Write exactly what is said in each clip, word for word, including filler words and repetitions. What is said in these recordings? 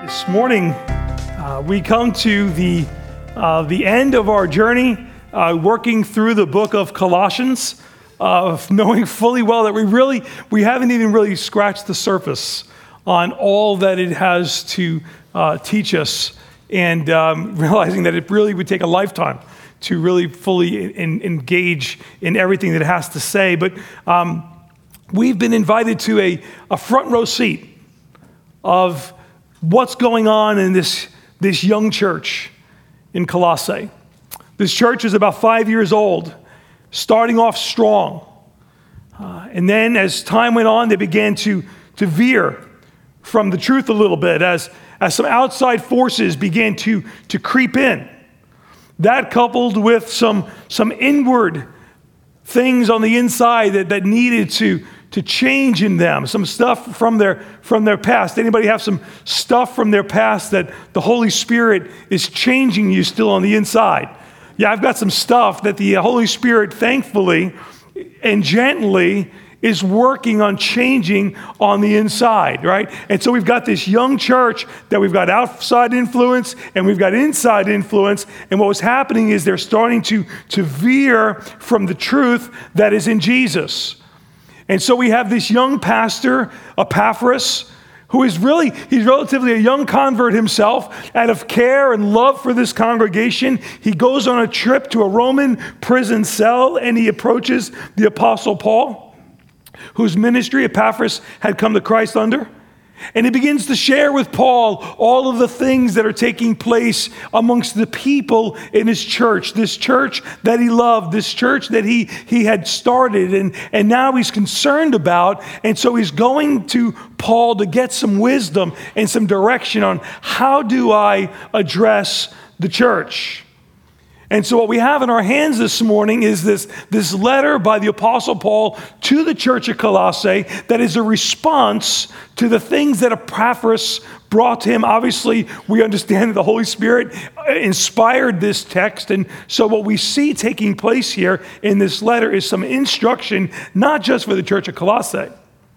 This morning, uh, we come to the uh, the end of our journey, uh, working through the book of Colossians, uh, knowing fully well that we really we haven't even really scratched the surface on all that it has to uh, teach us, and um, realizing that it really would take a lifetime to really fully in, engage in everything that it has to say. But um, we've been invited to a, a front row seat of what's going on in this, this young church in Colossae. This church is about five years old, starting off strong. Uh, and then as time went on, they began to, to veer from the truth a little bit as, as some outside forces began to, to creep in. That coupled with some, some inward things on the inside that, that needed to to change in them, some stuff from their from their past. Anybody have some stuff from their past that the Holy Spirit is changing you still on the inside? Yeah, I've got some stuff that the Holy Spirit, thankfully and gently, is working on changing on the inside, right? And so we've got this young church that we've got outside influence and we've got inside influence. And what was happening is they're starting to, to veer from the truth that is in Jesus. And so we have this young pastor, Epaphras, who is really, he's relatively a young convert himself. Out of care and love for this congregation, he goes on a trip to a Roman prison cell and he approaches the Apostle Paul, whose ministry Epaphras had come to Christ under. And he begins to share with Paul all of the things that are taking place amongst the people in his church, this church that he loved, this church that he, he had started and, and now he's concerned about. And so he's going to Paul to get some wisdom and some direction on how do I address the church. And so what we have in our hands this morning is this, this letter by the Apostle Paul to the church of Colossae that is a response to the things that Epaphras brought to him. Obviously, we understand that the Holy Spirit inspired this text. And so what we see taking place here in this letter is some instruction, not just for the church of Colossae,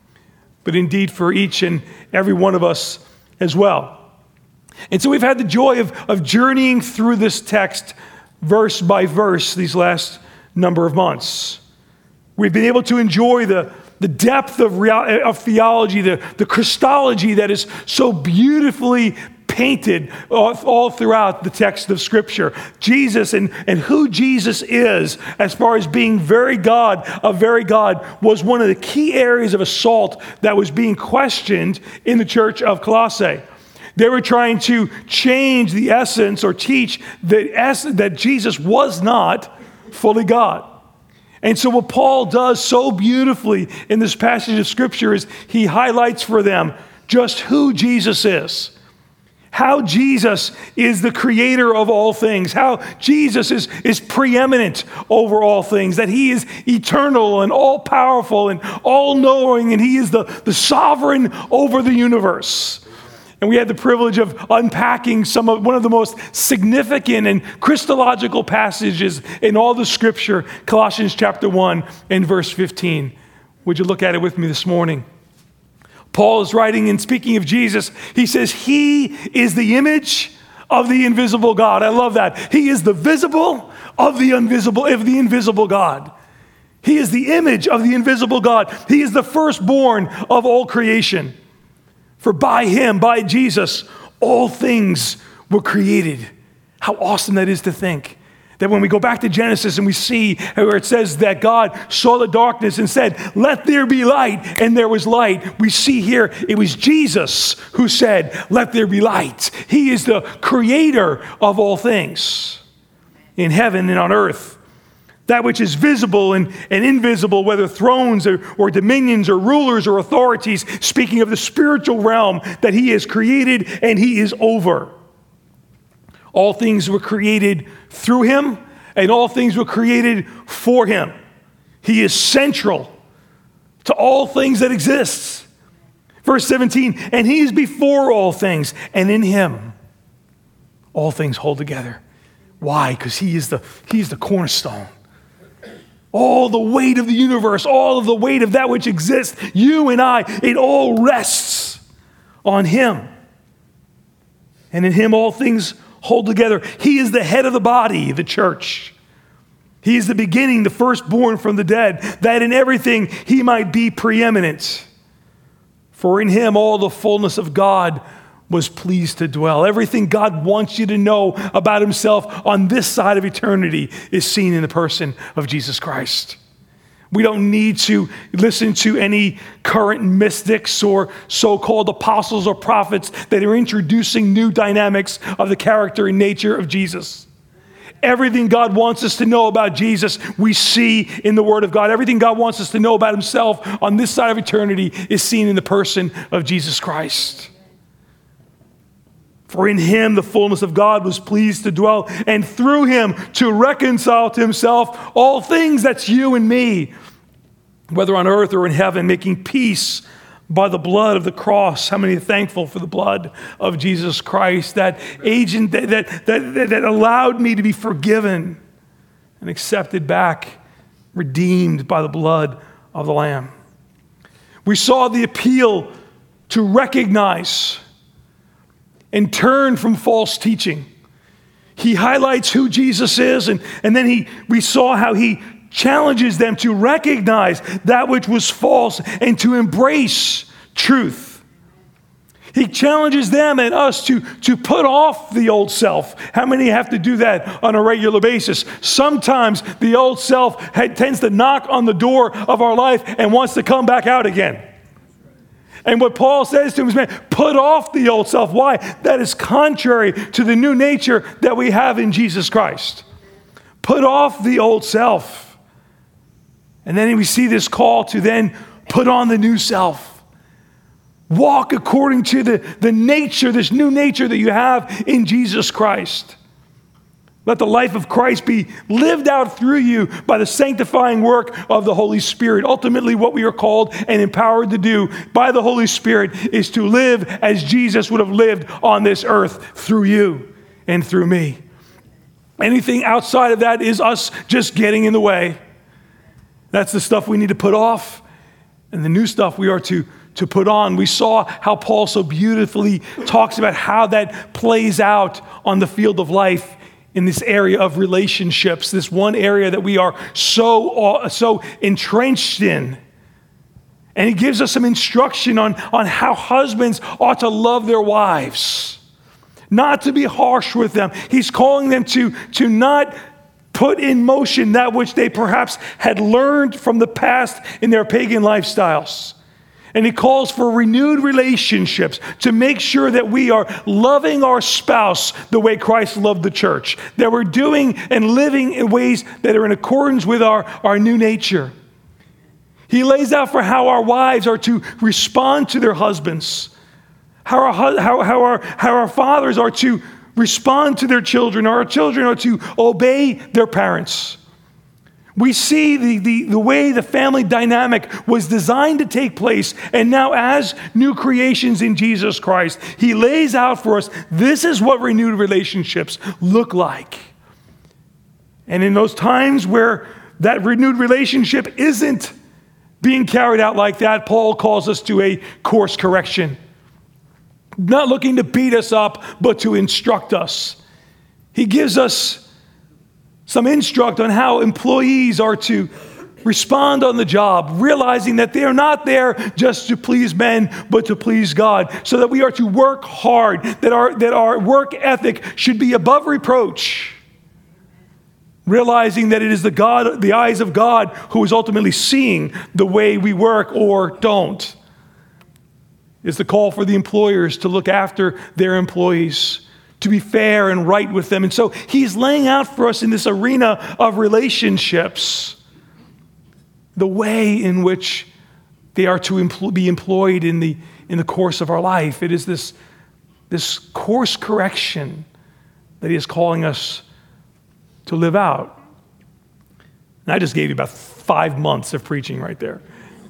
but indeed for each and every one of us as well. And so we've had the joy of, of journeying through this text verse by verse these last number of months. We've been able to enjoy the, the depth of, real, of theology, the, the Christology that is so beautifully painted all, all throughout the text of Scripture. Jesus and, and who Jesus is as far as being very God, a very God, was one of the key areas of assault that was being questioned in the church of Colossae. They were trying to change the essence or teach the essence that Jesus was not fully God. And so what Paul does so beautifully in this passage of Scripture is he highlights for them just who Jesus is. How Jesus is the creator of all things. How Jesus is, is preeminent over all things. That he is eternal and all-powerful and all-knowing. And he is the, the sovereign over the universe. And we had the privilege of unpacking some of one of the most significant and Christological passages in all the Scripture, Colossians chapter one and verse fifteen. Would you look at it with me this morning? Paul is writing and speaking of Jesus. He says, he is the image of the invisible God. I love that. He is the visible of the invisible, of the invisible God. He is the image of the invisible God. He is the firstborn of all creation. For by him, by Jesus, all things were created. How awesome that is to think. That when we go back to Genesis and we see where it says that God saw the darkness and said, let there be light, and there was light. We see here it was Jesus who said, let there be light. He is the creator of all things in heaven and on earth. That which is visible and, and invisible, whether thrones or, or dominions or rulers or authorities, speaking of the spiritual realm that he has created and he is over. All things were created through him, and all things were created for him. He is central to all things that exist. Verse seventeen, and he is before all things, and in him all things hold together. Why? Because he is the, he is the cornerstone. All the weight of the universe, all of the weight of that which exists, you and I, it all rests on him. and in him all things hold together. He is the head of the body, the church. He is the beginning, the firstborn from the dead, that in everything he might be preeminent. For in him all the fullness of God was pleased to dwell. Everything God wants you to know about himself on this side of eternity is seen in the person of Jesus Christ. We don't need to listen to any current mystics or so-called apostles or prophets that are introducing new dynamics of the character and nature of Jesus. Everything God wants us to know about Jesus, we see in the Word of God. Everything God wants us to know about himself on this side of eternity is seen in the person of Jesus Christ. For in him the fullness of God was pleased to dwell, and through him to reconcile to himself all things, that's you and me, whether on earth or in heaven, making peace by the blood of the cross. How many are thankful for the blood of Jesus Christ, that agent that, that, that, that allowed me to be forgiven and accepted back, redeemed by the blood of the Lamb. We saw the appeal to recognize and turn from false teaching. He highlights who Jesus is, and, and then he we saw how he challenges them to recognize that which was false and to embrace truth. He challenges them and us to, to put off the old self. How many have to do that on a regular basis? Sometimes the old self had, tends to knock on the door of our life and wants to come back out again. And what Paul says to him is, man, put off the old self. Why? That is contrary to the new nature that we have in Jesus Christ. Put off the old self. And then we see this call to then put on the new self. Walk according to the, the nature, this new nature that you have in Jesus Christ. Let the life of Christ be lived out through you by the sanctifying work of the Holy Spirit. Ultimately, what we are called and empowered to do by the Holy Spirit is to live as Jesus would have lived on this earth through you and through me. Anything outside of that is us just getting in the way. That's the stuff we need to put off, and the new stuff we are to, to put on. We saw how Paul so beautifully talks about how that plays out on the field of life in this area of relationships, this one area that we are so, so entrenched in. And he gives us some instruction on, on how husbands ought to love their wives, not to be harsh with them. He's calling them to, to not put in motion that which they perhaps had learned from the past in their pagan lifestyles. And he calls for renewed relationships to make sure that we are loving our spouse the way Christ loved the church, that we're doing and living in ways that are in accordance with our, our new nature. He lays out for how our wives are to respond to their husbands, how our, how, how our, how our fathers are to respond to their children, our children are to obey their parents. We see the, the, the way the family dynamic was designed to take place, and now as new creations in Jesus Christ, he lays out for us, this is what renewed relationships look like. And in those times where that renewed relationship isn't being carried out like that, Paul calls us to a course correction. Not looking to beat us up, but to instruct us. He gives us some instruct on how employees are to respond on the job, realizing that they are not there just to please men, but to please God, so that we are to work hard, that our, that our work ethic should be above reproach, realizing that it is the God, the eyes of God who is ultimately seeing the way we work or don't. It's the call for the employers to look after their employees, to be fair and right with them. And so he's laying out for us in this arena of relationships the way in which they are to empl- be employed in the, in the course of our life. It is this, this course correction that he is calling us to live out. And I just gave you about five months of preaching right there.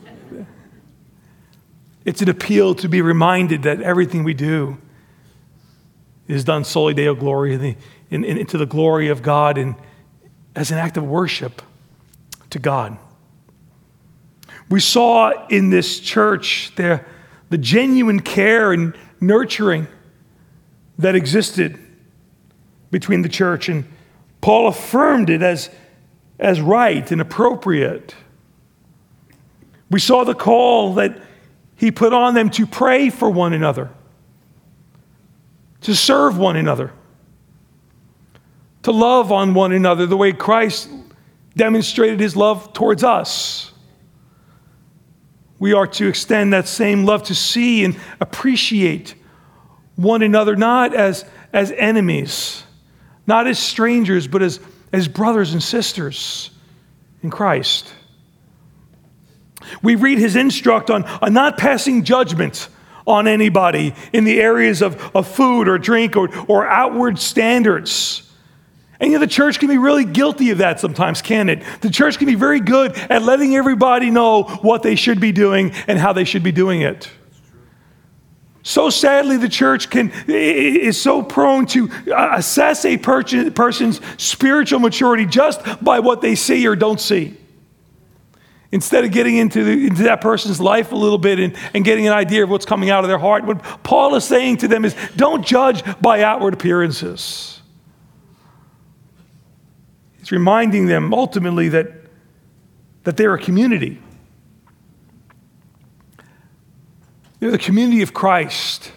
It's an appeal to be reminded that everything we do is done soli Deo Gloria, in, in, into the glory of God and as an act of worship to God. We saw in this church the, the genuine care and nurturing that existed between the church, and Paul affirmed it as, as right and appropriate. We saw the call that he put on them to pray for one another, to serve one another, to love on one another the way Christ demonstrated his love towards us. We are to extend that same love, to see and appreciate one another, not as, as enemies, not as strangers, but as, as brothers and sisters in Christ. We read his instruct on, on not passing judgment on anybody in the areas of, of food or drink or, or outward standards. And you know, the church can be really guilty of that sometimes, can't it? The church can be very good at letting everybody know what they should be doing and how they should be doing it. So sadly, the church can is so prone to assess a person's spiritual maturity just by what they see or don't see, instead of getting into, the, into that person's life a little bit and, and getting an idea of what's coming out of their heart. What Paul is saying to them is, don't judge by outward appearances. He's reminding them ultimately that, that they're a community. They're the community of Christ.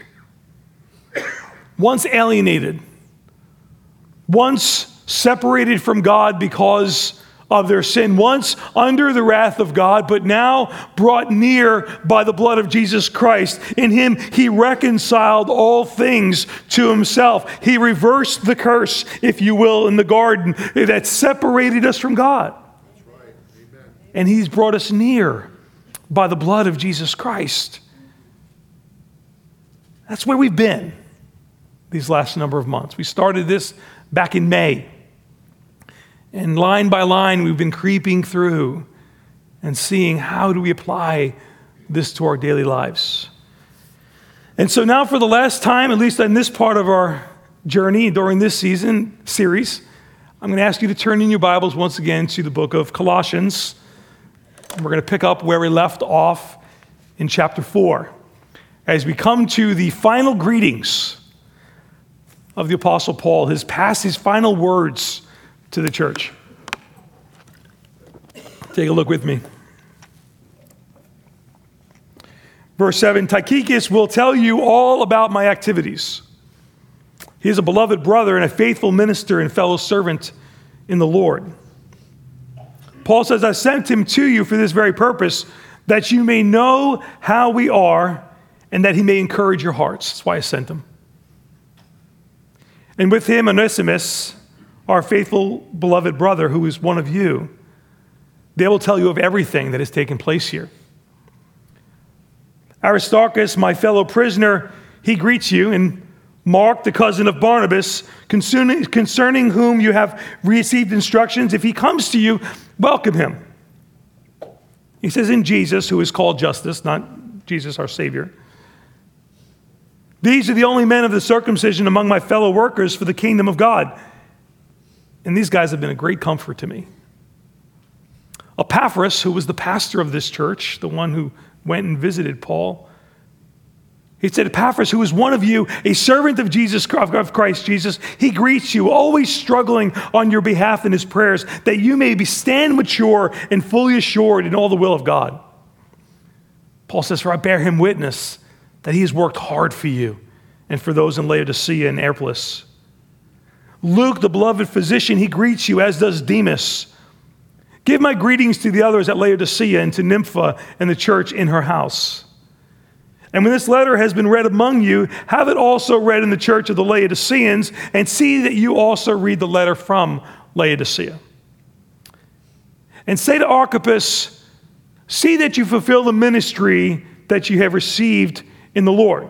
Once alienated, once separated from God because of their sin, once under the wrath of God, but now brought near by the blood of Jesus Christ. In him, he reconciled all things to himself. He reversed the curse, if you will, in the garden that separated us from God. That's right. Amen. And he's brought us near by the blood of Jesus Christ. That's where we've been these last number of months. We started this back in May. And line by line, we've been creeping through and seeing how do we apply this to our daily lives. And so now for the last time, at least in this part of our journey during this season series, I'm going to ask you to turn in your Bibles once again to the book of Colossians. And we're going to pick up where we left off in chapter four, as we come to the final greetings of the Apostle Paul, his past, his final words to the church. Take a look with me. Verse seven, Tychicus will tell you all about my activities. He is a beloved brother and a faithful minister and fellow servant in the Lord. Paul says, I sent him to you for this very purpose, that you may know how we are and that he may encourage your hearts. That's why I sent him. And with him, Onesimus, our faithful, beloved brother, who is one of you, they will tell you of everything that has taken place here. Aristarchus, my fellow prisoner, he greets you, and Mark, the cousin of Barnabas, concerning, concerning whom you have received instructions. If he comes to you, welcome him. He says, in Jesus, who is called Justus, not Jesus our Savior. These are the only men of the circumcision among my fellow workers for the kingdom of God. And these guys have been a great comfort to me. Epaphras, who was the pastor of this church, the one who went and visited Paul, he said, Epaphras, who is one of you, a servant of Jesus, of Christ Jesus, he greets you, always struggling on your behalf in his prayers, that you may be stand mature and fully assured in all the will of God. Paul says, for I bear him witness that he has worked hard for you and for those in Laodicea and Neapolis. Luke, the beloved physician, he greets you, as does Demas. Give my greetings to the others at Laodicea and to Nympha and the church in her house. And when this letter has been read among you, have it also read in the church of the Laodiceans, and see that you also read the letter from Laodicea. And say to Archippus, see that you fulfill the ministry that you have received in the Lord.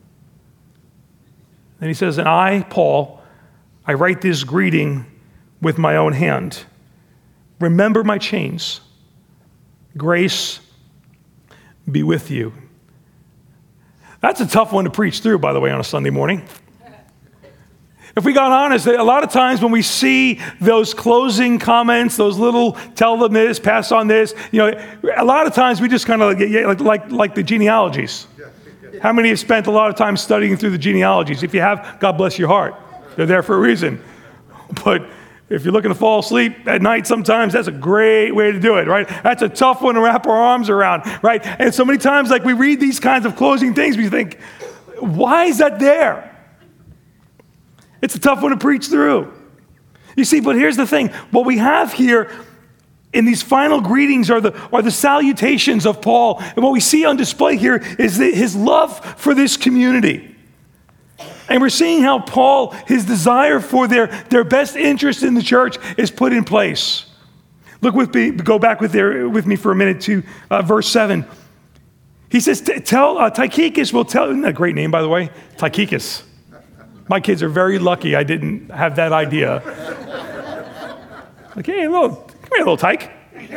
And he says, and I, Paul, I write this greeting with my own hand. Remember my chains. Grace be with you. That's a tough one to preach through, by the way, on a Sunday morning. If we got honest, a lot of times when we see those closing comments, those little tell them this, pass on this, you know, a lot of times we just kind of like, like, like the genealogies. Yeah, yeah. How many have spent a lot of time studying through the genealogies? If you have, God bless your heart. They're there for a reason. But if you're looking to fall asleep at night sometimes, that's a great way to do it, right? That's a tough one to wrap our arms around, right? And so many times, like, we read these kinds of closing things, we think, why is that there? It's a tough one to preach through. You see, but here's the thing. What we have here in these final greetings are the, are the salutations of Paul. And what we see on display here is the, his love for this community. And we're seeing how Paul, his desire for their, their best interest in the church is put in place. Look with me, go back with, there, with me for a minute to uh, verse seven. He says, tell, uh, Tychicus will tell, isn't that a great name, by the way? Tychicus. My kids are very lucky I didn't have that idea. Like, hey, little, come here, little Tyke.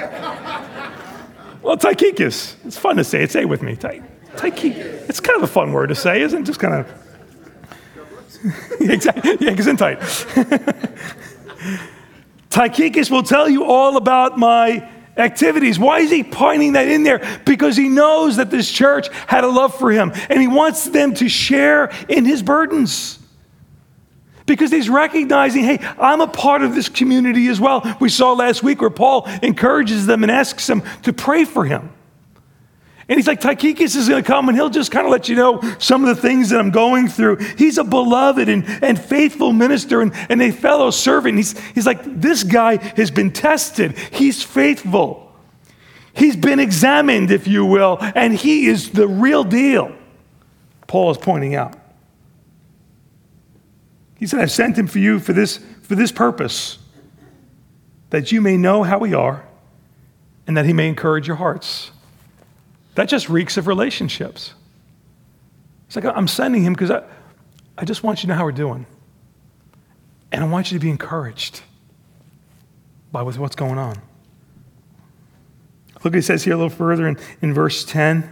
Well, Tychicus. It's fun to say it. Say it with me. Ty, Tychicus. It's kind of a fun word to say, isn't it? Just kind of. Exactly. Yeah, gesundheit. Tychicus will tell you all about my activities. Why is he pointing that in there? Because he knows that this church had a love for him, and he wants them to share in his burdens. Because he's recognizing, hey, I'm a part of this community as well. We saw last week where Paul encourages them and asks them to pray for him. And he's like, Tychicus is going to come and he'll just kind of let you know some of the things that I'm going through. He's a beloved and, and faithful minister and, and a fellow servant. He's, he's like, this guy has been tested. He's faithful. He's been examined, if you will, and he is the real deal, Paul is pointing out. He said, I've sent him for you for this, for this purpose, that you may know how we are and that he may encourage your hearts. That just reeks of relationships. It's like, I'm sending him because I, I just want you to know how we're doing. And I want you to be encouraged by what's going on. Look what he says here a little further in, in verse ten.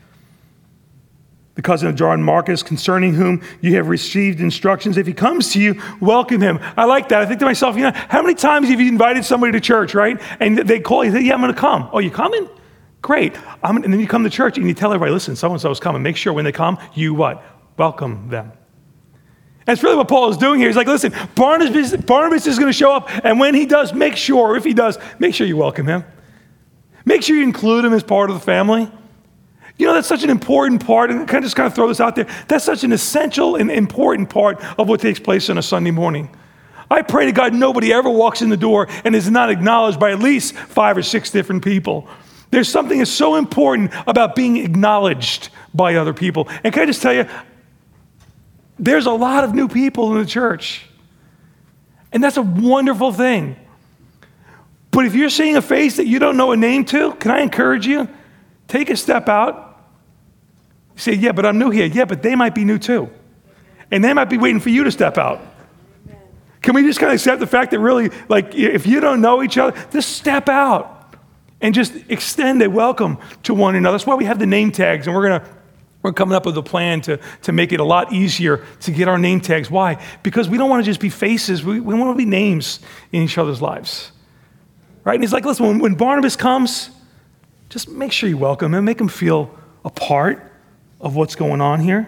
Because of John Marcus, concerning whom you have received instructions. If he comes to you, welcome him. I like that. I think to myself, you know, how many times have you invited somebody to church, right? And they call you, they say, yeah, I'm going to come. Oh, you coming? Great. I'm, and then you come to church and you tell everybody, listen, so-and-so is coming. Make sure when they come, you what? Welcome them. That's really what Paul is doing here. He's like, listen, Barnabas, Barnabas is going to show up, and when he does, make sure, if he does, make sure you welcome him. Make sure you include him as part of the family. You know, that's such an important part, and I just kind of throw this out there. That's such an essential and important part of what takes place on a Sunday morning. I pray to God nobody ever walks in the door and is not acknowledged by at least five or six different people. There's something that's so important about being acknowledged by other people. And can I just tell you, there's a lot of new people in the church. And that's a wonderful thing. But if you're seeing a face that you don't know a name to, can I encourage you? Take a step out. You say, yeah, but I'm new here. Yeah, but they might be new too. And they might be waiting for you to step out. Can we just kind of accept the fact that really, like, if you don't know each other, just step out. And just extend a welcome to one another. That's why we have the name tags, and we're gonna we're coming up with a plan to, to make it a lot easier to get our name tags. Why? Because we don't want to just be faces. We, we want to be names in each other's lives, right? And he's like, listen, when, when Barnabas comes, just make sure you welcome him, make him feel a part of what's going on here.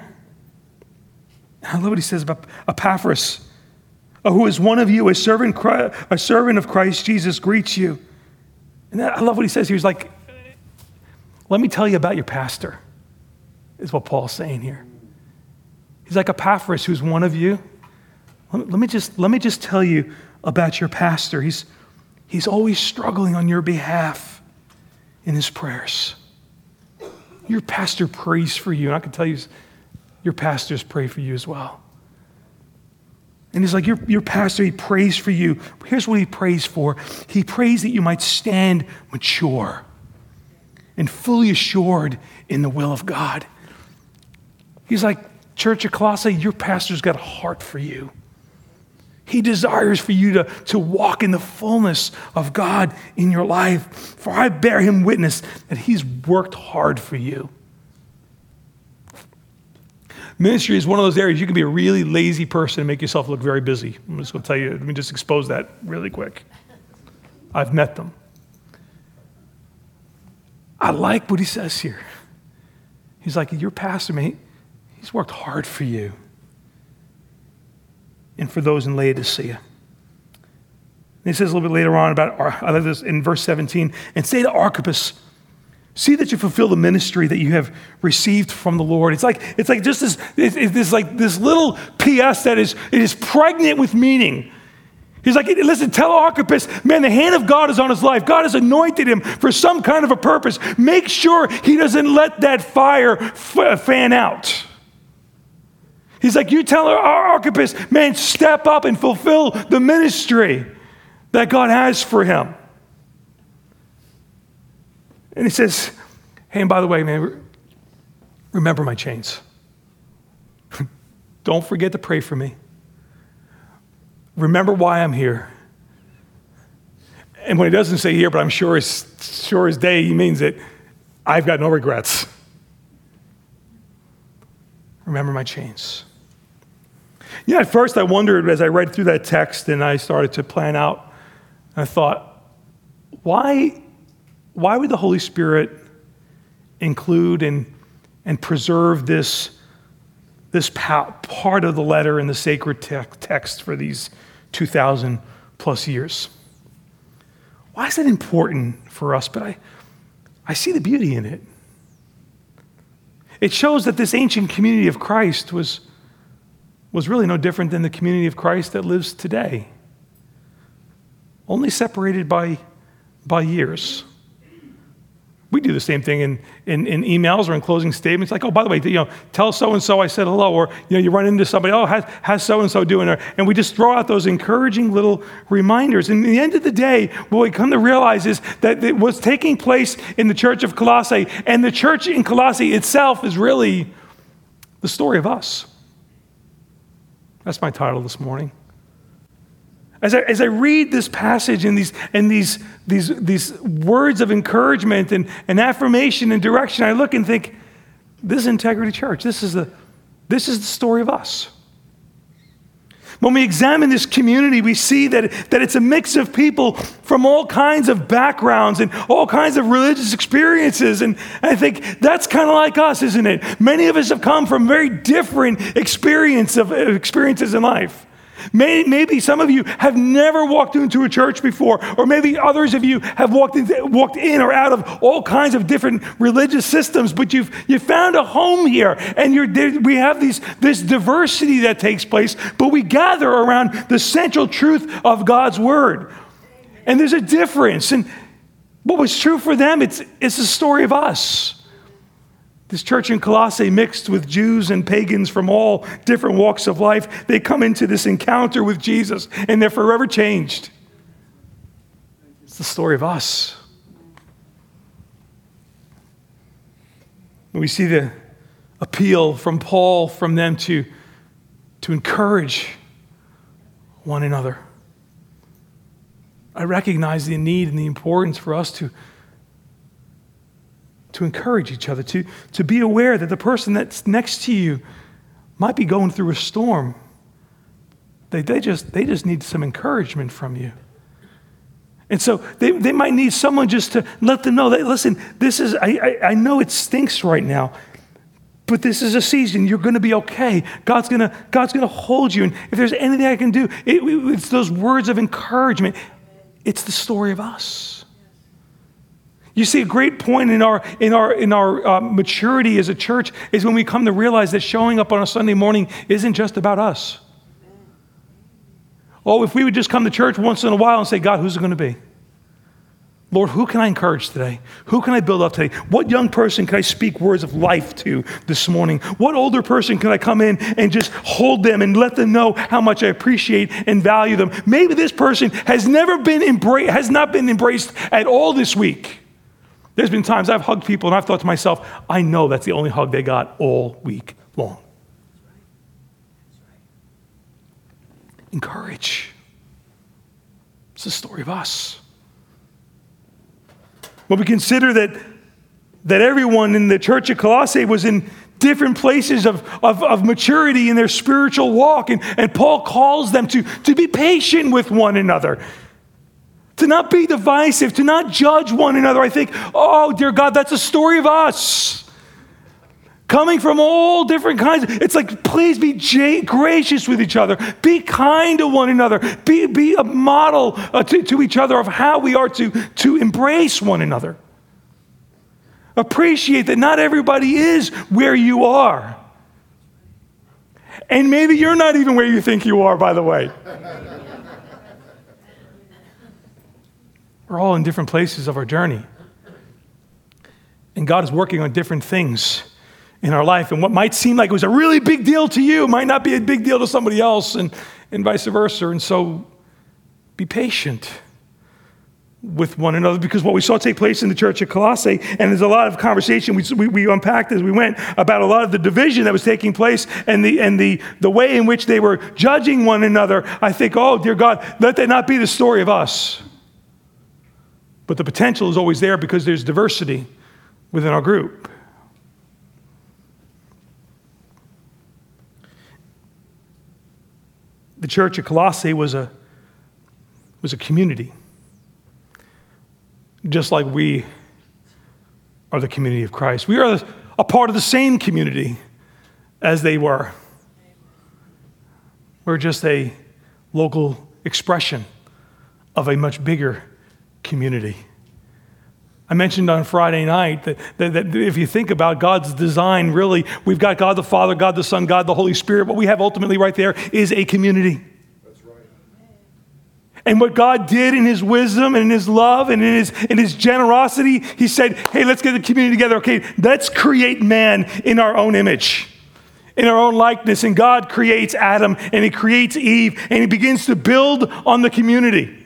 I love what he says about Epaphras, who is one of you, a servant, a servant of Christ Jesus, greets you. And I love what he says here. He's like, let me tell you about your pastor, is what Paul's saying here. He's like, Epaphras, who's one of you. Let me just, let me just tell you about your pastor. He's, he's always struggling on your behalf in his prayers. Your pastor prays for you. And I can tell you, your pastors pray for you as well. And he's like, your, your pastor, he prays for you. Here's what he prays for. He prays that you might stand mature and fully assured in the will of God. He's like, Church of Colossae, your pastor's got a heart for you. He desires for you to, to walk in the fullness of God in your life. For I bear him witness that he's worked hard for you. Ministry is one of those areas you can be a really lazy person and make yourself look very busy. I'm just going to tell you, let me just expose that really quick. I've met them. I like what he says here. He's like, your pastor, mate, He's worked hard for you and for those in Laodicea. And he says a little bit later on about, I love this in verse seventeen, and say to Archippus, see that you fulfill the ministry that you have received from the Lord. It's like it's like just this, it's, it's like this little P S that is it is pregnant with meaning. He's like, listen, tell Archippus, man, the hand of God is on his life. God has anointed him for some kind of a purpose. Make sure he doesn't let that fire f- fan out. He's like, you tell Archippus, man, step up and fulfill the ministry that God has for him. And he says, hey, and by the way, man, remember my chains. Don't forget to pray for me. Remember why I'm here. And when he doesn't say here, but I'm sure as sure as day, he means it, I've got no regrets. Remember my chains. Yeah, at first I wondered as I read through that text and I started to plan out, I thought, why, why would the Holy Spirit include and, and preserve this, this part of the letter in the sacred te- text for these two thousand plus years? Why is that important for us? But I, I see the beauty in it. It shows that this ancient community of Christ was, was really no different than the community of Christ that lives today. Only separated by, by years. We do the same thing in, in, in emails or in closing statements. Like, oh, by the way, you know, tell so-and-so I said hello. Or, you know, you run into somebody, oh, how's, how's so-and-so doing? And we just throw out those encouraging little reminders. And at the end of the day, what we come to realize is that it was taking place in the church of Colossae. And the church in Colossae itself is really the story of us. That's my title this morning. As I, as I read this passage and these and these these these words of encouragement and, and affirmation and direction, I look and think, this is Integrity Church. This is the this is the story of us. When we examine this community, we see that, that it's a mix of people from all kinds of backgrounds and all kinds of religious experiences. And I think that's kind of like us, isn't it? Many of us have come from very different experience of, experiences in life. Maybe some of you have never walked into a church before, or maybe others of you have walked in, walked in or out of all kinds of different religious systems, but you've you found a home here, and you're, we have these, this diversity that takes place, but we gather around the central truth of God's Word. And there's a difference. And what was true for them, it's, it's the story of us. This church in Colossae, mixed with Jews and pagans from all different walks of life, they come into this encounter with Jesus, and they're forever changed. It's the story of us. We see the appeal from Paul from them to, to encourage one another. I recognize the need and the importance for us to to encourage each other, to, to be aware that the person that's next to you might be going through a storm. They, they, just, they just need some encouragement from you. And so they, they might need someone just to let them know that, listen, this is, I, I, I know it stinks right now, but this is a season. You're going to be okay. God's going to God's going to hold you. And if there's anything I can do, it, it's those words of encouragement. It's the story of us. You see, a great point in our in our in our uh, maturity as a church is when we come to realize that showing up on a Sunday morning isn't just about us. Oh, if we would just come to church once in a while and say, God, who's it going to be? Lord, who can I encourage today? Who can I build up today? What young person can I speak words of life to this morning? What older person can I come in and just hold them and let them know how much I appreciate and value them? Maybe this person has never been embraced, has not been embraced at all this week. There's been times I've hugged people and I've thought to myself, I know that's the only hug they got all week long. Encourage. It's the story of us. When we consider that, that everyone in the church of Colossae was in different places of, of, of maturity in their spiritual walk, and, and Paul calls them to, to be patient with one another. To not be divisive, to not judge one another. I think, oh, dear God, that's a story of us. Coming from all different kinds. It's like, please be j- gracious with each other. Be kind to one another. Be, be a model uh, to, to each other of how we are to, to embrace one another. Appreciate that not everybody is where you are. And maybe you're not even where you think you are, by the way. We're all in different places of our journey. And God is working on different things in our life. And what might seem like it was a really big deal to you might not be a big deal to somebody else, and, and vice versa. And so be patient with one another, because what we saw take place in the church at Colossae, and there's a lot of conversation we, we, we unpacked as we went about a lot of the division that was taking place and the and the, the way in which they were judging one another. I think, oh, dear God, let that not be the story of us. But the potential is always there because there's diversity within our group. The church at Colossae was a, was a community, just like we are the community of Christ. We are a part of the same community as they were. We're just a local expression of a much bigger community. I mentioned on Friday night that, that, that if you think about God's design, really, we've got God the Father, God the Son, God the Holy Spirit. What we have ultimately right there is a community. That's right. And what God did in his wisdom and in his love and in his, in his generosity, he said, hey, let's get the community together. Okay, let's create man in our own image, in our own likeness. And God creates Adam and he creates Eve and he begins to build on the community.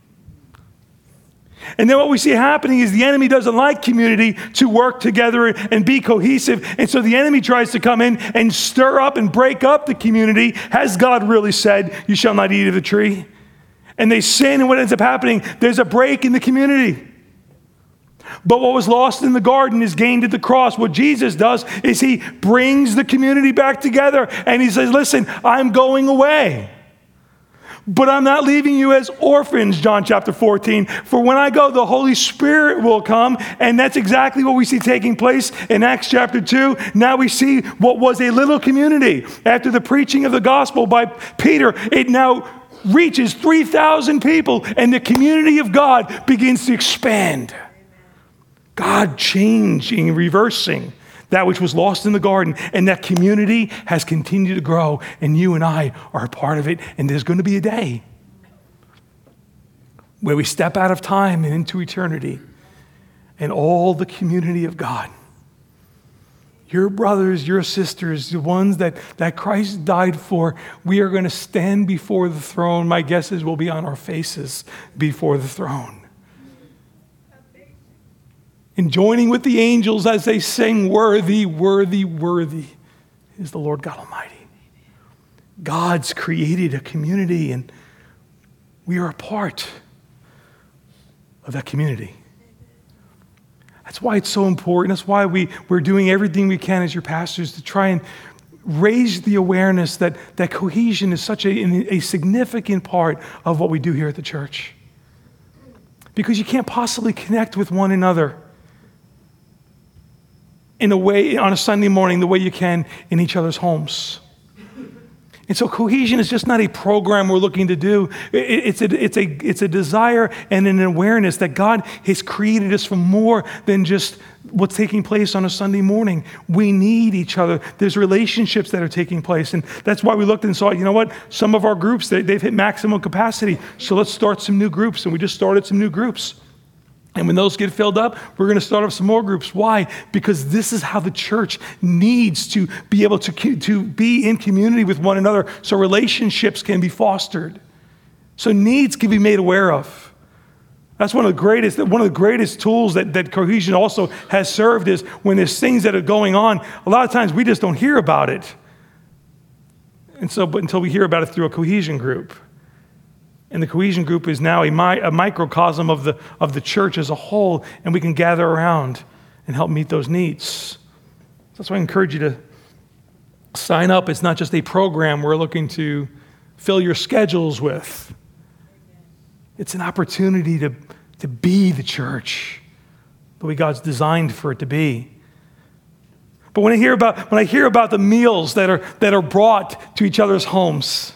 And then what we see happening is the enemy doesn't like community to work together and be cohesive. And so the enemy tries to come in and stir up and break up the community. Has God really said, you shall not eat of the tree? And they sin, and what ends up happening, there's a break in the community. But what was lost in the garden is gained at the cross. What Jesus does is he brings the community back together. And he says, listen, I'm going away. But I'm not leaving you as orphans, John chapter fourteen. For when I go, the Holy Spirit will come. And that's exactly what we see taking place in Acts chapter two. Now we see what was a little community. After the preaching of the gospel by Peter, it now reaches three thousand people. And the community of God begins to expand. God changing, reversing that which was lost in the garden, and that community has continued to grow, and you and I are a part of it. And there's going to be a day where we step out of time and into eternity, and all the community of God, your brothers, your sisters, the ones that, that Christ died for, we are going to stand before the throne. My guess is we'll be on our faces before the throne, and joining with the angels as they sing, worthy, worthy, worthy is the Lord God Almighty. God's created a community, and we are a part of that community. That's why it's so important. That's why we, we're doing everything we can as your pastors to try and raise the awareness that, that cohesion is such a, a significant part of what we do here at the church. Because you can't possibly connect with one another in a way, on a Sunday morning, the way you can in each other's homes. And so cohesion is just not a program we're looking to do. It's a, it's a, it's a desire and an awareness that God has created us for more than just what's taking place on a Sunday morning. We need each other. There's relationships that are taking place. And that's why we looked and saw, you know what? Some of our groups, they, they've hit maximum capacity. So let's start some new groups. And we just started some new groups. And when those get filled up, we're going to start up some more groups. Why? Because this is how the church needs to be able to, to be in community with one another so relationships can be fostered. So needs can be made aware of. That's one of the greatest, one of the greatest tools that, that cohesion also has served is when there's things that are going on, a lot of times we just don't hear about it. And so, but until we hear about it through a cohesion group. And the cohesion group is now a, mi- a microcosm of the, of the church as a whole, and we can gather around and help meet those needs. That's why I encourage you to sign up. It's not just a program we're looking to fill your schedules with. It's an opportunity to, to be the church the way God's designed for it to be. But when I hear about when I hear about the meals that are that are brought to each other's homes,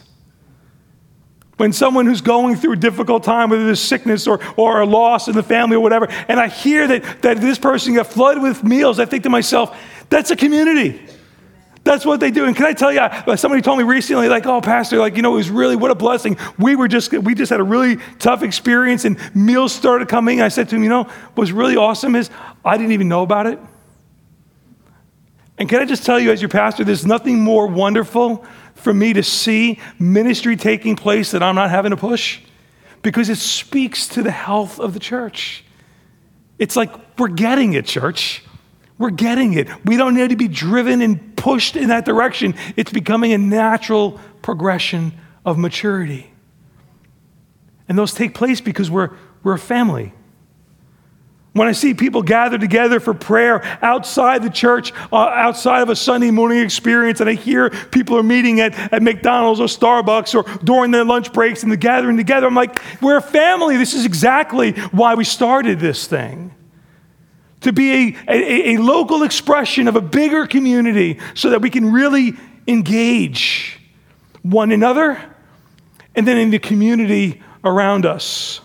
when someone who's going through a difficult time, whether there's sickness or, or a loss in the family or whatever, and I hear that, that this person got flooded with meals, I think to myself, that's a community. That's what they do. And can I tell you, somebody told me recently, like, oh, Pastor, like, you know, it was really, what a blessing. We were just, we just had a really tough experience and meals started coming. I said to him, you know, what's really awesome is I didn't even know about it. And can I just tell you as your pastor, there's nothing more wonderful for me to see ministry taking place that I'm not having to push, because it speaks to the health of the church. It's like, we're getting it, church. We're getting it. We don't need to be driven and pushed in that direction. It's becoming a natural progression of maturity. And those take place because we're, we're a family. When I see people gather together for prayer outside the church, uh, outside of a Sunday morning experience, and I hear people are meeting at, at McDonald's or Starbucks or during their lunch breaks and they're gathering together, I'm like, we're a family. This is exactly why we started this thing. To be a, a, a local expression of a bigger community so that we can really engage one another and then in the community around us.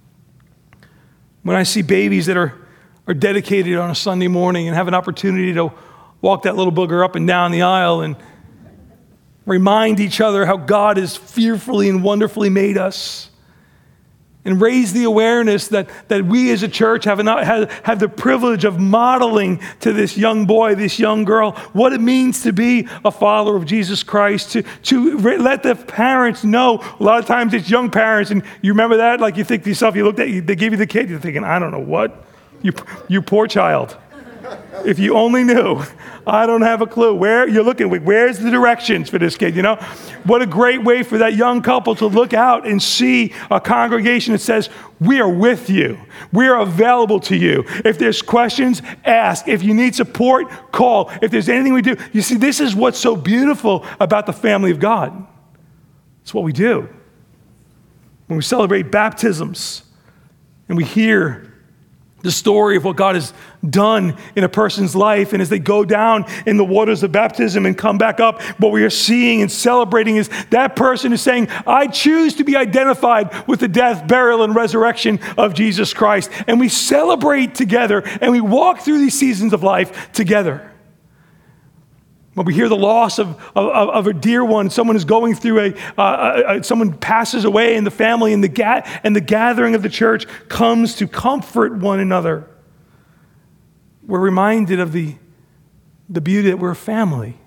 When I see babies that are, are dedicated on a Sunday morning and have an opportunity to walk that little booger up and down the aisle and remind each other how God has fearfully and wonderfully made us, and raise the awareness that, that we as a church have, an, have, have the privilege of modeling to this young boy, this young girl, what it means to be a follower of Jesus Christ, to, to let the parents know. A lot of times it's young parents, and you remember that? Like you think to yourself, you looked at, they gave you the kid, you're thinking, I don't know what? You, you poor child. If you only knew. I don't have a clue. Where you're looking, where's the directions for this kid, you know? What a great way for that young couple to look out and see a congregation that says, we are with you. We are available to you. If there's questions, ask. If you need support, call. If there's anything we do. You see, this is what's so beautiful about the family of God. It's what we do. When we celebrate baptisms and we hear the story of what God has done in a person's life, and as they go down in the waters of baptism and come back up, what we are seeing and celebrating is that person is saying, I choose to be identified with the death, burial, and resurrection of Jesus Christ. And we celebrate together, and we walk through these seasons of life together. When we hear the loss of, of, of a dear one, someone is going through a, uh, a, a, someone passes away in the family, and the, ga- and the gathering of the church comes to comfort one another. We're reminded of the, the beauty that we're a family.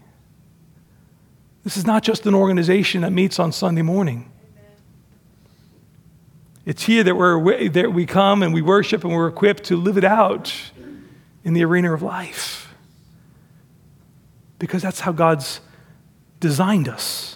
This is not just an organization that meets on Sunday morning. It's here that, we're, that we come and we worship and we're equipped to live it out in the arena of life. Because that's how God's designed us.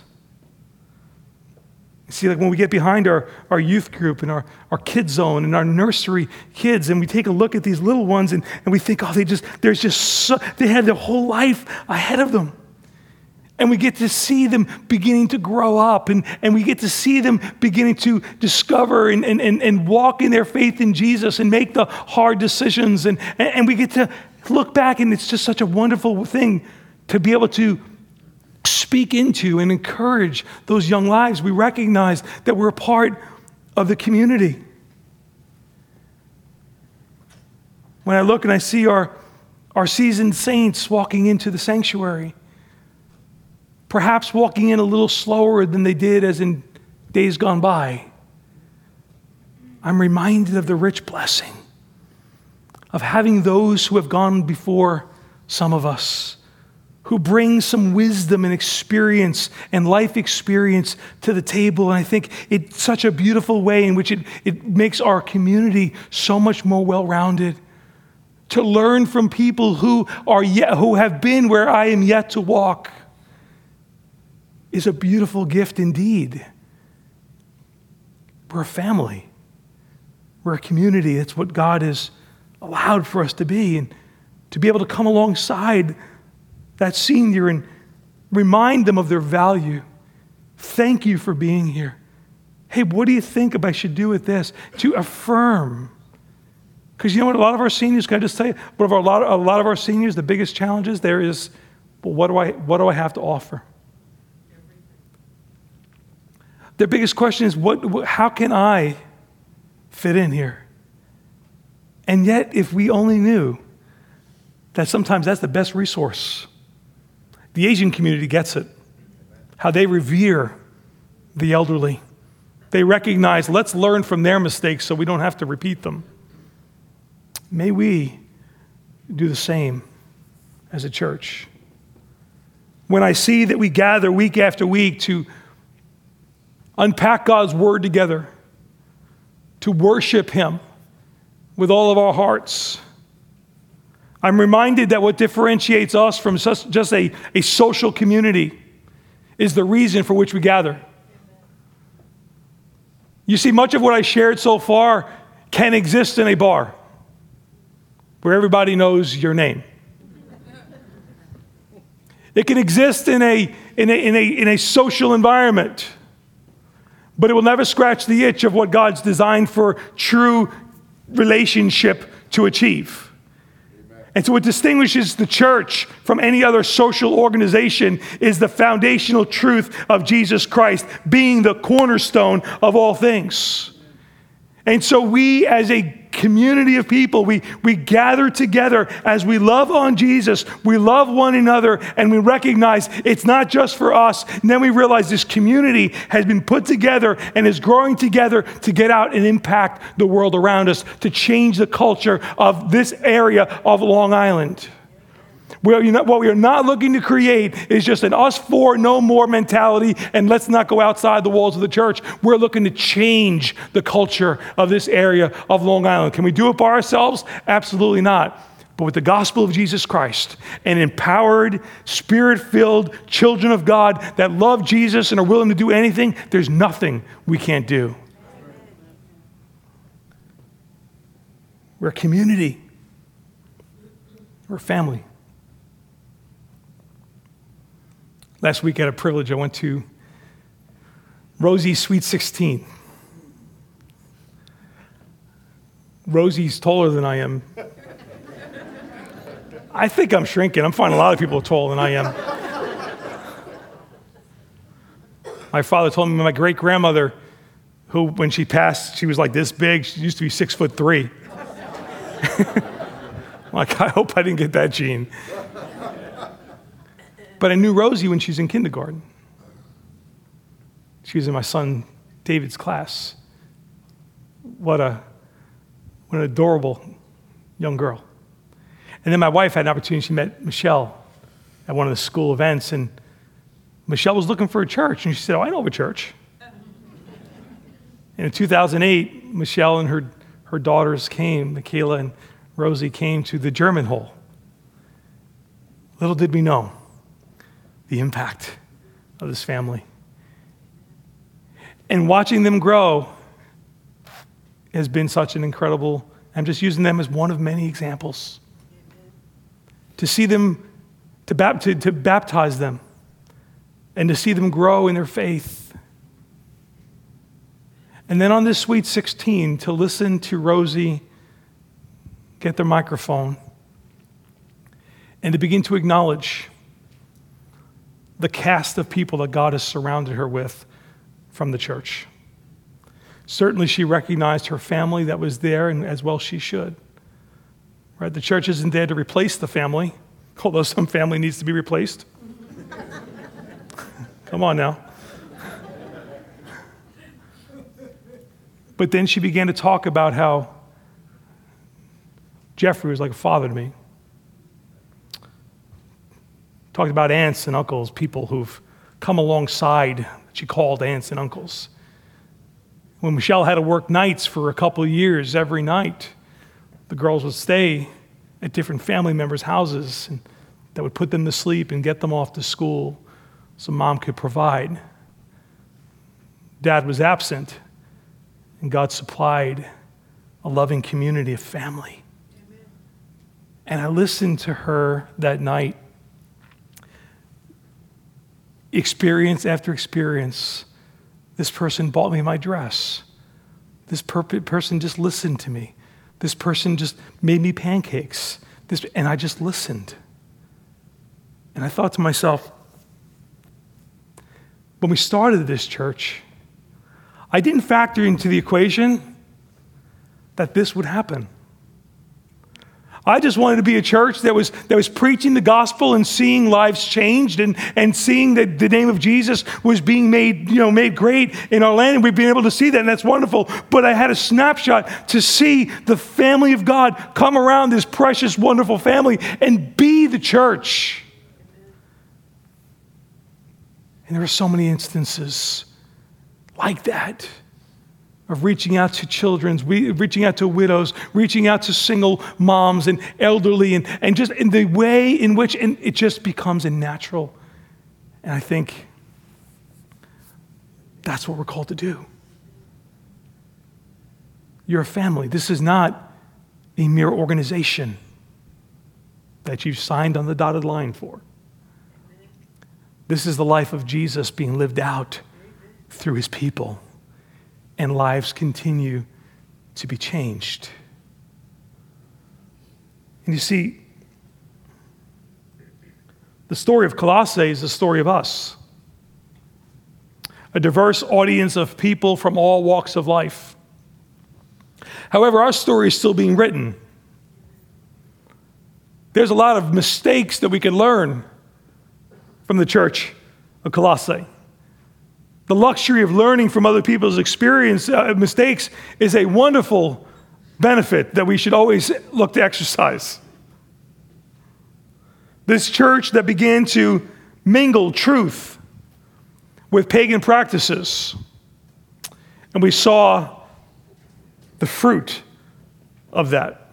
You see, like when we get behind our, our youth group and our, our kid zone and our nursery kids, and we take a look at these little ones and, and we think, oh, they just, there's just so, they have their whole life ahead of them. And we get to see them beginning to grow up, and, and we get to see them beginning to discover and, and, and, and walk in their faith in Jesus and make the hard decisions. And, and, and we get to look back, and it's just such a wonderful thing to be able to speak into and encourage those young lives. We recognize that we're a part of the community. When I look and I see our, our seasoned saints walking into the sanctuary, perhaps walking in a little slower than they did as in days gone by, I'm reminded of the rich blessing of having those who have gone before some of us, who bring some wisdom and experience and life experience to the table. And I think it's such a beautiful way in which it, it makes our community so much more well-rounded. To learn from people who are yet, who have been where I am yet to walk is a beautiful gift indeed. We're a family. We're a community. That's what God has allowed for us to be. And to be able to come alongside that senior and remind them of their value. Thank you for being here. Hey, what do you think I should do with this? To affirm. Because you know what, a lot of our seniors, can I just tell you, but of our, a, lot, a lot of our seniors, the biggest challenges there is, well, what do I, what do I have to offer? Their biggest question is, what, what, how can I fit in here? And yet, if we only knew that sometimes that's the best resource. The Asian community gets it. How they revere the elderly. They recognize, let's learn from their mistakes so we don't have to repeat them. May we do the same as a church. When I see that we gather week after week to unpack God's word together, to worship him with all of our hearts, I'm reminded that what differentiates us from just a, a social community is the reason for which we gather. You see, much of what I shared so far can exist in a bar where everybody knows your name. It can exist in a, in a, in a, in a social environment, but it will never scratch the itch of what God's designed for true relationship to achieve. And so what distinguishes the church from any other social organization is the foundational truth of Jesus Christ being the cornerstone of all things. And so we as a community of people, we, we gather together as we love on Jesus, we love one another, and we recognize it's not just for us. And then we realize this community has been put together and is growing together to get out and impact the world around us, to change the culture of this area of Long Island. Well, you know, what we are not looking to create is just an us four, no more mentality, and let's not go outside the walls of the church. We're looking to change the culture of this area of Long Island. Can we do it by ourselves? Absolutely not. But with the gospel of Jesus Christ and empowered, spirit-filled children of God that love Jesus and are willing to do anything, there's nothing we can't do. We're a community. We're a family. Last week I had a privilege. I went to Rosie's Sweet sixteen. Rosie's taller than I am. I think I'm shrinking. I'm finding a lot of people taller than I am. My father told me my great-grandmother, who when she passed, she was like this big. She used to be six foot three. Like, I hope I didn't get that gene. But I knew Rosie when she was in kindergarten. She was in my son David's class. What a, what an adorable young girl. And then my wife had an opportunity. She met Michelle at one of the school events, and Michelle was looking for a church, and she said, "Oh, I know of a church." And in two thousand eight, Michelle and her, her daughters came, Michaela and Rosie came to the German Hole. Little did we know the impact of this family. And watching them grow has been such an incredible, I'm just using them as one of many examples. To see them, to, bap, to, to baptize them, and to see them grow in their faith. And then on this Sweet sixteen, to listen to Rosie get their microphone and to begin to acknowledge the cast of people that God has surrounded her with from the church. Certainly she recognized her family that was there, and as well she should. Right? The church isn't there to replace the family, although some family needs to be replaced. Come on now. But then she began to talk about how Jeffrey was like a father to me. Talked about aunts and uncles, people who've come alongside that she called aunts and uncles. When Michelle had to work nights for a couple of years, every night, the girls would stay at different family members' houses, and that would put them to sleep and get them off to school so mom could provide. Dad was absent, and God supplied a loving community of family. Amen. And I listened to her that night, experience after experience. This person bought me my dress. This per- person just listened to me. This person just made me pancakes. This, and I just listened. And I thought to myself, when we started this church, I didn't factor into the equation that this would happen. I just wanted to be a church that was that was preaching the gospel and seeing lives changed and, and seeing that the name of Jesus was being made, you know, made great in our land, and we've been able to see that, and that's wonderful. But I had a snapshot to see the family of God come around this precious, wonderful family and be the church. And there are so many instances like that, of reaching out to children, reaching out to widows, reaching out to single moms and elderly, and, and just in the way in which and it just becomes a natural. And I think that's what we're called to do. You're a family. This is not a mere organization that you've signed on the dotted line for. This is the life of Jesus being lived out through his people. And lives continue to be changed. And you see, the story of Colossae is the story of us. A diverse audience of people from all walks of life. However, our story is still being written. There's a lot of mistakes that we can learn from the church of Colossae. The luxury of learning from other people's experience, uh, mistakes, is a wonderful benefit that we should always look to exercise. This church that began to mingle truth with pagan practices, and we saw the fruit of that.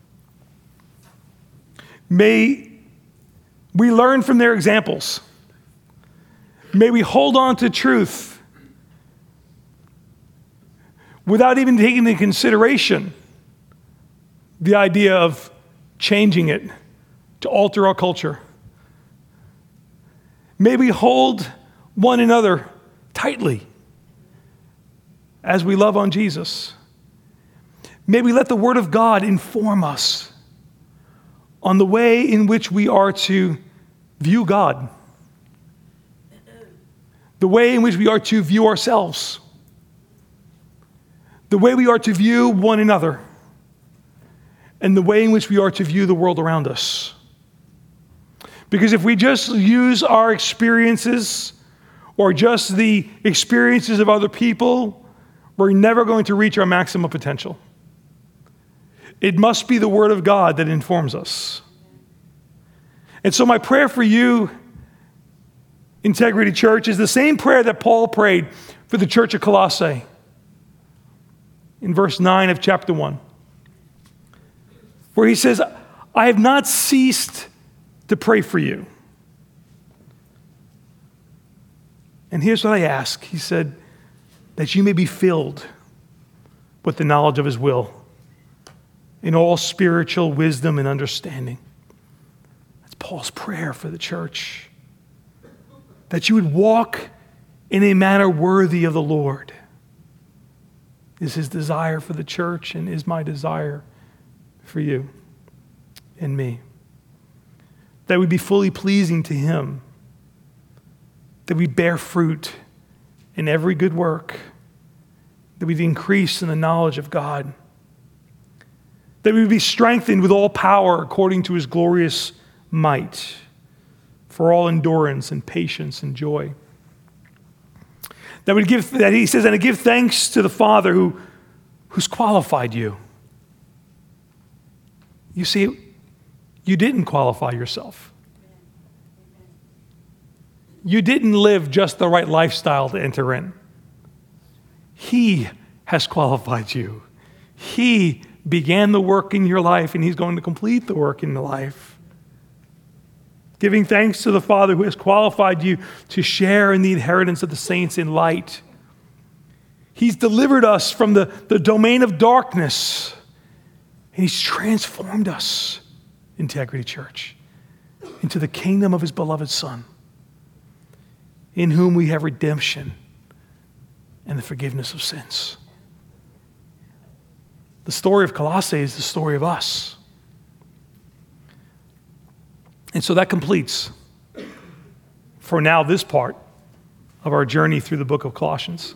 May we learn from their examples. May we hold on to truth without even taking into consideration the idea of changing it to alter our culture. May we hold one another tightly as we love on Jesus. May we let the Word of God inform us on the way in which we are to view God. The way in which we are to view ourselves, the way we are to view one another, and the way in which we are to view the world around us. Because if we just use our experiences or just the experiences of other people, we're never going to reach our maximum potential. It must be the Word of God that informs us. And so my prayer for you, Integrity Church, is the same prayer that Paul prayed for the church of Colossae in verse nine of chapter one, where he says, I have not ceased to pray for you. And here's what I ask. He said, that you may be filled with the knowledge of his will in all spiritual wisdom and understanding. That's Paul's prayer for the church. That you would walk in a manner worthy of the Lord is his desire for the church and is my desire for you and me. That we be fully pleasing to him. That we bear fruit in every good work. That we increase in the knowledge of God. That we be strengthened with all power according to his glorious might, for all endurance and patience and joy. That we give, that he says, and to give thanks to the Father who, who's qualified you. You see, you didn't qualify yourself. You didn't live just the right lifestyle to enter in. He has qualified you. He began the work in your life, and he's going to complete the work in the life. Giving thanks to the Father who has qualified you to share in the inheritance of the saints in light. He's delivered us from the, the domain of darkness, and he's transformed us, Integrity Church, into the kingdom of his beloved Son, in whom we have redemption and the forgiveness of sins. The story of Colossae is the story of us. And so that completes, for now, this part of our journey through the book of Colossians.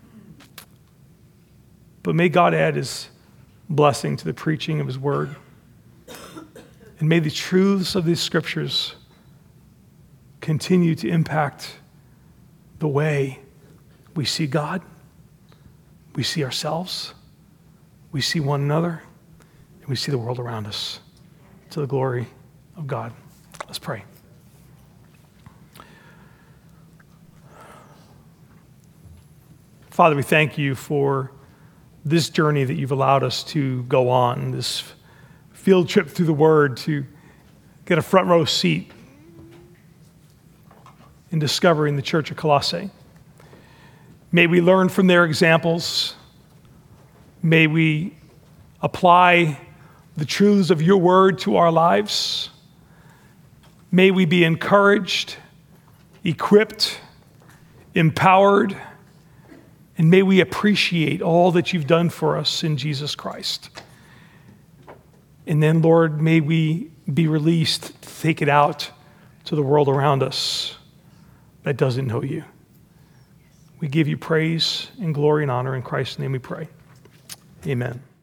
But may God add his blessing to the preaching of his word. And may the truths of these scriptures continue to impact the way we see God, we see ourselves, we see one another, and we see the world around us, to the glory of God. Let's pray. Father, we thank you for this journey that you've allowed us to go on, this field trip through the Word, to get a front row seat in discovering the church of Colossae. May we learn from their examples. May we apply the truths of your word to our lives. May we be encouraged, equipped, empowered, and may we appreciate all that you've done for us in Jesus Christ. And then, Lord, may we be released to take it out to the world around us that doesn't know you. We give you praise and glory and honor. In Christ's name we pray. Amen.